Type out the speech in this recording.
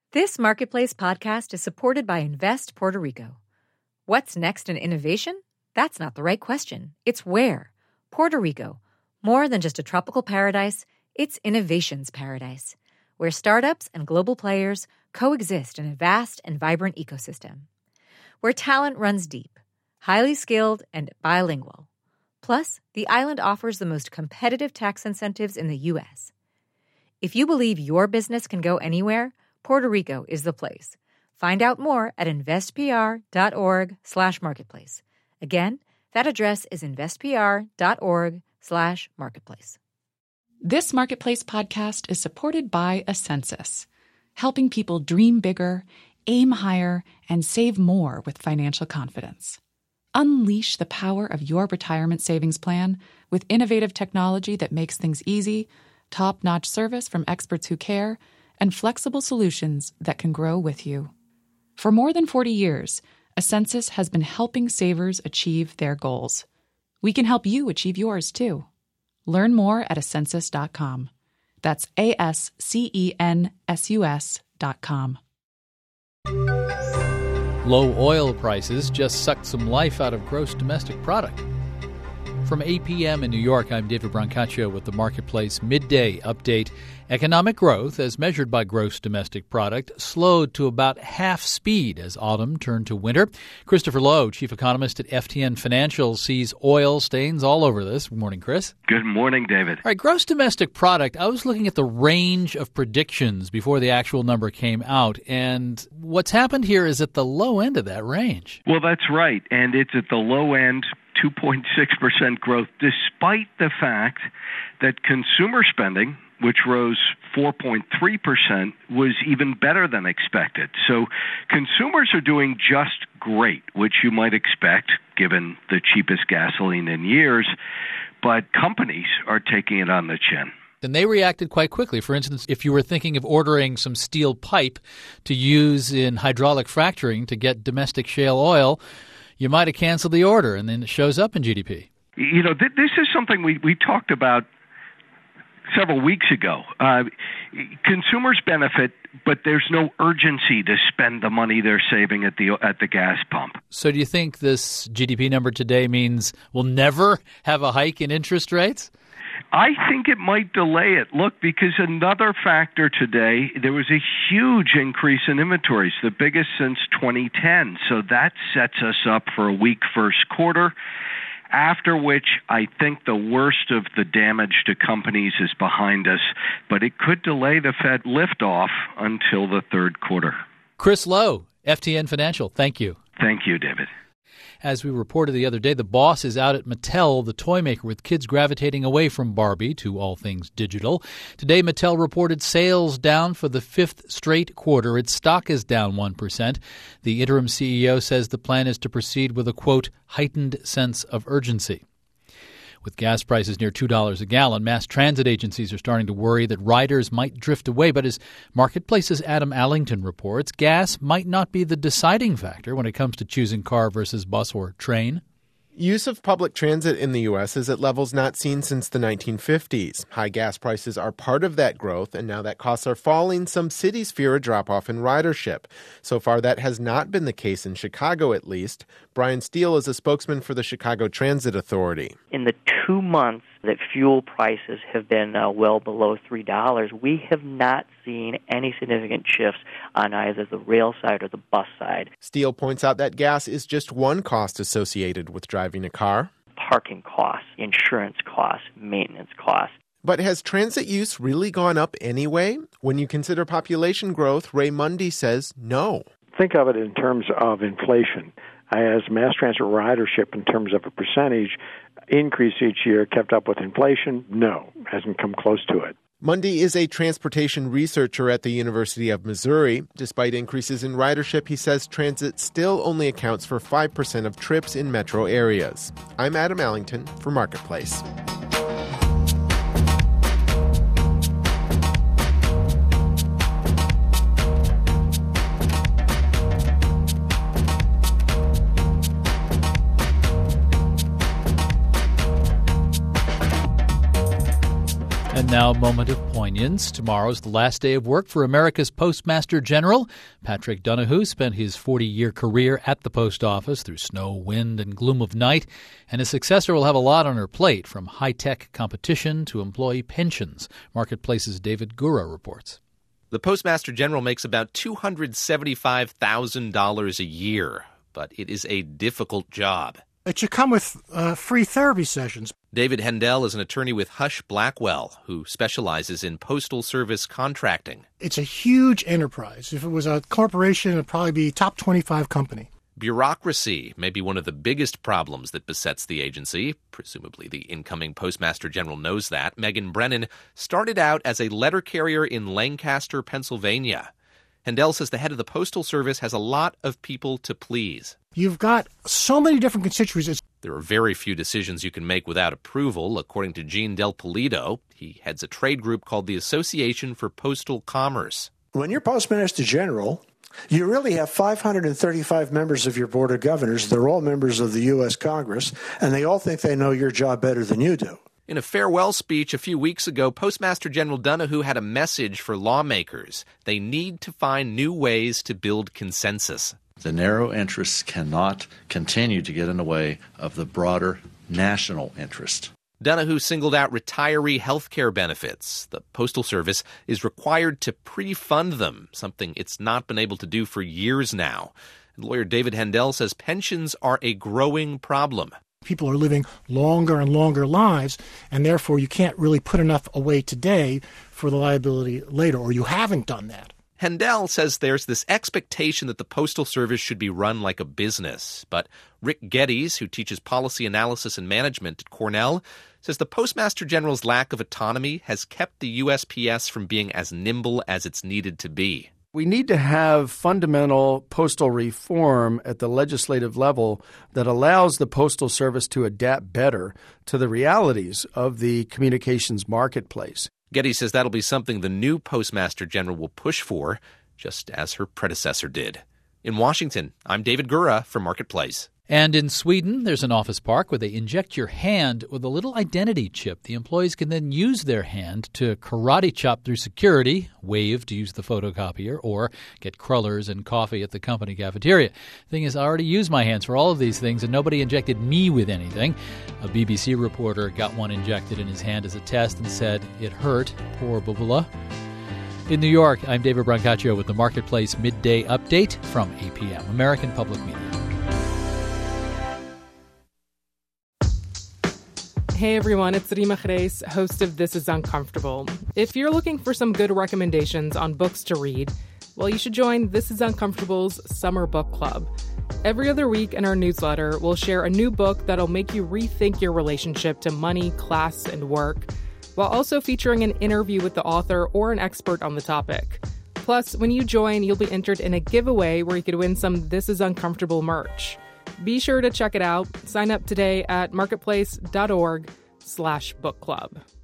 This Marketplace podcast is supported by Invest Puerto Rico. What's next in innovation? That's not the right question. It's where. Puerto Rico. More than just a tropical paradise, it's innovation's paradise, where startups and global players coexist in a vast and vibrant ecosystem. Where talent runs deep, highly skilled, and bilingual. Plus, the island offers the most competitive tax incentives in the U.S. If you believe your business can go anywhere, Puerto Rico is the place. Find out more at investpr.org/marketplace. Again, that address is investpr.org/marketplace. This Marketplace podcast is supported by Ascensus, helping people dream bigger, aim higher, and save more with financial confidence. Unleash the power of your retirement savings plan with innovative technology that makes things easy, top-notch service from experts who care, and flexible solutions that can grow with you. For more than 40 years, Ascensus has been helping savers achieve their goals. We can help you achieve yours, too. Learn more at Ascensus.com. That's ASCENSUS.com. Low oil prices just sucked some life out of gross domestic product. From 8 p.m. in New York, I'm David Brancaccio with the Marketplace Midday Update. Economic growth, as measured by gross domestic product, slowed to about half speed as autumn turned to winter. Christopher Lowe, chief economist at FTN Financial, sees oil stains all over this. Good morning, Chris. Good morning, David. All right, gross domestic product, I was looking at the range of predictions before the actual number came out, and what's happened here is at the low end of that range. Well, that's right, and it's at the low end, 2.6% growth, despite the fact that consumer spending, which rose 4.3%, was even better than expected. So consumers are doing just great, which you might expect given the cheapest gasoline in years, but companies are taking it on the chin. And they reacted quite quickly. For instance, if you were thinking of ordering some steel pipe to use in hydraulic fracturing to get domestic shale oil, you might have canceled the order, and then it shows up in GDP. You know, this is something we talked about several weeks ago. Consumers benefit, but there's no urgency to spend the money they're saving at the gas pump. So do you think this GDP number today means we'll never have a hike in interest rates? I think it might delay it. Look, because another factor today, there was a huge increase in inventories, the biggest since 2010. So that sets us up for a weak first quarter, after which I think the worst of the damage to companies is behind us. But it could delay the Fed liftoff until the third quarter. Chris Lowe, FTN Financial, thank you. Thank you, David. As we reported the other day, the boss is out at Mattel, the toy maker, with kids gravitating away from Barbie to all things digital. Today, Mattel reported sales down for the fifth straight quarter. Its stock is down 1%. The interim CEO says the plan is to proceed with a, quote, heightened sense of urgency. With gas prices near $2 a gallon, mass transit agencies are starting to worry that riders might drift away. But as Marketplace's Adam Allington reports, gas might not be the deciding factor when it comes to choosing car versus bus or train. Use of public transit in the U.S. is at levels not seen since the 1950s. High gas prices are part of that growth, and now that costs are falling, some cities fear a drop-off in ridership. So far, that has not been the case in Chicago, at least. Brian Steele is a spokesman for the Chicago Transit Authority. In the 2 months that fuel prices have been well below $3, we have not seen any significant shifts on either the rail side or the bus side. Steele points out that gas is just one cost associated with driving a car. Parking costs, insurance costs, maintenance costs. But has transit use really gone up anyway? When you consider population growth, Ray Mundy says no. Think of it in terms of inflation. As mass transit ridership in terms of a percentage increase each year kept up with inflation? No, hasn't come close to it. Mundy is a transportation researcher at the University of Missouri. Despite increases in ridership, he says transit still only accounts for 5% of trips in metro areas. I'm Adam Allington for Marketplace. And Now, moment of poignance. Tomorrow's the last day of work for America's Postmaster General. Patrick Donahue spent his 40-year career at the post office through snow, wind, and gloom of night, and his successor will have a lot on her plate, from high-tech competition to employee pensions. Marketplace's David Gura reports. The Postmaster General makes about $275,000 a year, but it is a difficult job. It should come with free therapy sessions. David Hendel is an attorney with Hush Blackwell, who specializes in postal service contracting. It's a huge enterprise. If it was a corporation, it would probably be a top 25 company. Bureaucracy may be one of the biggest problems that besets the agency. Presumably the incoming Postmaster General knows that. Megan Brennan started out as a letter carrier in Lancaster, Pennsylvania. Hendel says the head of the Postal Service has a lot of people to please. You've got so many different constituencies. There are very few decisions you can make without approval, according to Gene Del Polito. He heads a trade group called the Association for Postal Commerce. When you're Postmaster General, you really have 535 members of your Board of Governors. They're all members of the U.S. Congress, and they all think they know your job better than you do. In a farewell speech a few weeks ago, Postmaster General Donahue had a message for lawmakers. They need to find new ways to build consensus. The narrow interests cannot continue to get in the way of the broader national interest. Donahue singled out retiree health care benefits. The Postal Service is required to pre-fund them, something it's not been able to do for years now. And lawyer David Hendel says pensions are a growing problem. People are living longer and longer lives, and therefore you can't really put enough away today for the liability later, or you haven't done that. Hendel says there's this expectation that the Postal Service should be run like a business. But Rick Geddes, who teaches policy analysis and management at Cornell, says the Postmaster General's lack of autonomy has kept the USPS from being as nimble as it's needed to be. We need to have fundamental postal reform at the legislative level that allows the Postal Service to adapt better to the realities of the communications marketplace. Geddes says that'll be something the new Postmaster General will push for, just as her predecessor did. In Washington, I'm David Gura for Marketplace. And in Sweden, there's an office park where they inject your hand with a little identity chip. The employees can then use their hand to karate chop through security, wave to use the photocopier, or get crullers and coffee at the company cafeteria. Thing is, I already use my hands for all of these things, and nobody injected me with anything. A BBC reporter got one injected in his hand as a test and said it hurt. Poor Bubula. In New York, I'm David Brancaccio with the Marketplace Midday Update from APM, American Public Media. Hey everyone, it's Rima Reis, host of This Is Uncomfortable. If you're looking for some good recommendations on books to read, well, you should join This Is Uncomfortable's Summer Book Club. Every other week in our newsletter, we'll share a new book that'll make you rethink your relationship to money, class, and work, while also featuring an interview with the author or an expert on the topic. Plus, when you join, you'll be entered in a giveaway where you could win some This Is Uncomfortable merch. Be sure to check it out. Sign up today at marketplace.org/book club.